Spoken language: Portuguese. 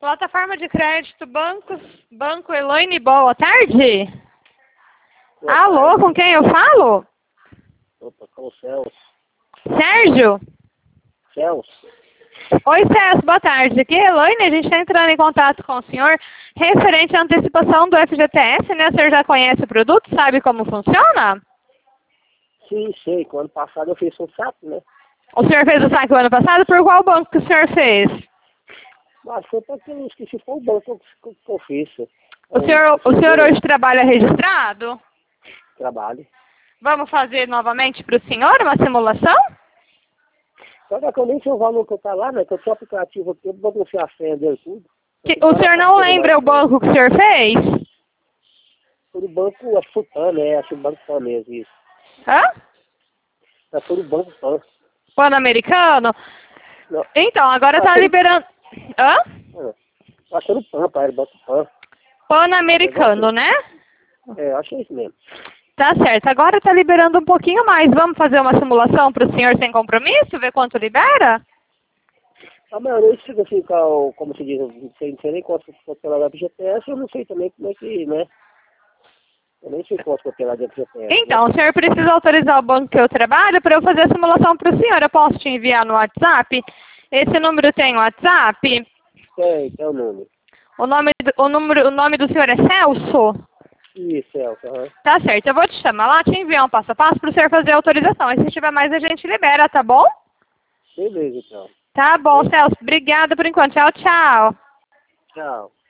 Plataforma de crédito, Banco Elaine, boa tarde. Boa Alô, tarde. com quem eu falo? Opa, com o Celso. Sérgio? Celso? Oi, Celso, boa tarde. Aqui é Elaine, a gente está entrando em contato com o senhor referente à antecipação do FGTS, né? O senhor já conhece o produto, sabe como funciona? Sim, sei. Que o ano passado eu fiz um saco, né? O senhor fez o saque o ano passado? Por qual banco que o senhor fez? Mas foi porque eu esqueci, foi o banco que eu fiz. O senhor hoje trabalha registrado? Trabalho. Vamos fazer novamente para o senhor uma simulação? Só que eu nem sei o valor que eu tá lá, né? Que eu tenho aplicativo aqui, eu vou confiar a senha dele tudo. O senhor não lembra o banco que o senhor fez? Foi o banco, acho que foi o PAN, né? Acho que o banco PAN mesmo, isso. Hã? Foi o banco PAN. Pan-Americano? Não. Então, agora tá liberando... Hã? Acho que era o PAN, pai, era o banco PAN. Pan-Americano, né? É, acho que é isso mesmo. Tá certo. Agora tá liberando um pouquinho mais. Vamos fazer uma simulação para o senhor sem compromisso? Ver quanto libera? A maioria chega assim, como se diz, não sei nem quanto for pela FGTS, eu não sei também como é que, né? Eu nem sei quanto for pela FGTS. Então, o senhor precisa autorizar o banco que eu trabalho para eu fazer a simulação para o senhor. Eu posso te enviar no WhatsApp? Esse número tem WhatsApp? Tem o número. O nome do senhor é Celso? Isso, Celso, aham. Tá certo, eu vou te chamar lá, te enviar um passo a passo para o senhor fazer a autorização. Aí se tiver mais a gente libera, tá bom? Beleza, então. Tá bom, Celso. Obrigada por enquanto. Tchau, tchau. Tchau.